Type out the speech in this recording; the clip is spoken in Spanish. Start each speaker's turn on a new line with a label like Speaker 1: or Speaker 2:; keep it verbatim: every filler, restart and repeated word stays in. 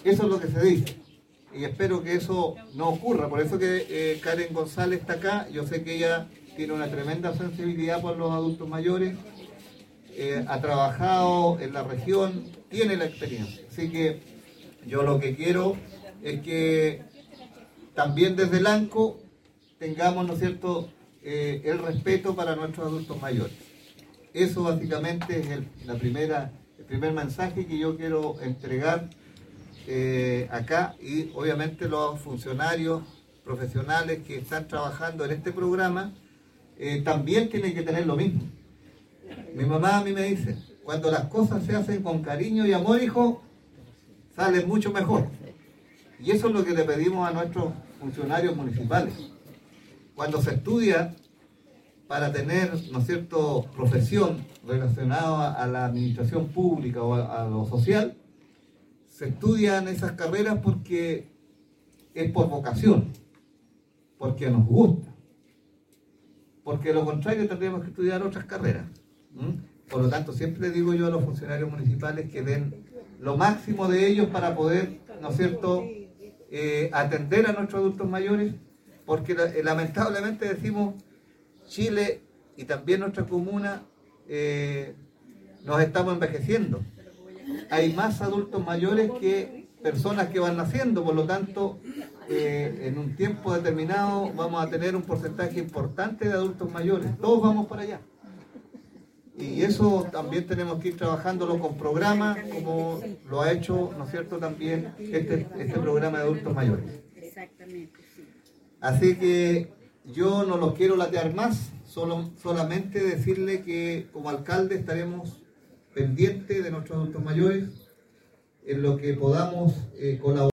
Speaker 1: Eso es lo que se dice. Y espero que eso no ocurra. Por eso que eh, Karen González está acá. Yo sé que ella tiene una tremenda sensibilidad por los adultos mayores. Eh, ha trabajado en la región, tiene la experiencia. Así que yo lo que quiero es que también desde el ANCO tengamos, ¿no es cierto?, eh, el respeto para nuestros adultos mayores. Eso básicamente es el, la primera, el primer mensaje que yo quiero entregar eh, acá, y obviamente los funcionarios profesionales que están trabajando en este programa eh, también tienen que tener lo mismo. Mi mamá a mí me dice, cuando las cosas se hacen con cariño y amor, hijo, salen mucho mejor. Y eso es lo que le pedimos a nuestros funcionarios municipales. Cuando se estudia para tener, ¿no es cierto?, profesión relacionada a la administración pública o a, a lo social, se estudian esas carreras porque es por vocación, porque nos gusta, porque de lo contrario tendríamos que estudiar otras carreras. ¿Mm? Por lo tanto, siempre digo yo a los funcionarios municipales que den lo máximo de ellos para poder, ¿no es cierto?, eh, atender a nuestros adultos mayores, porque eh, lamentablemente decimos, Chile y también nuestra comuna eh, nos estamos envejeciendo. Hay más adultos mayores que personas que van naciendo, por lo tanto, eh, en un tiempo determinado vamos a tener un porcentaje importante de adultos mayores. Todos vamos para allá. Y eso también tenemos que ir trabajándolo con programas, como lo ha hecho, ¿no es cierto?, también este, este programa de adultos mayores.
Speaker 2: Exactamente, sí.
Speaker 1: Así que yo no los quiero latear más, solo, solamente decirle que como alcalde estaremos pendientes de nuestros adultos mayores, en lo que podamos eh, colaborar.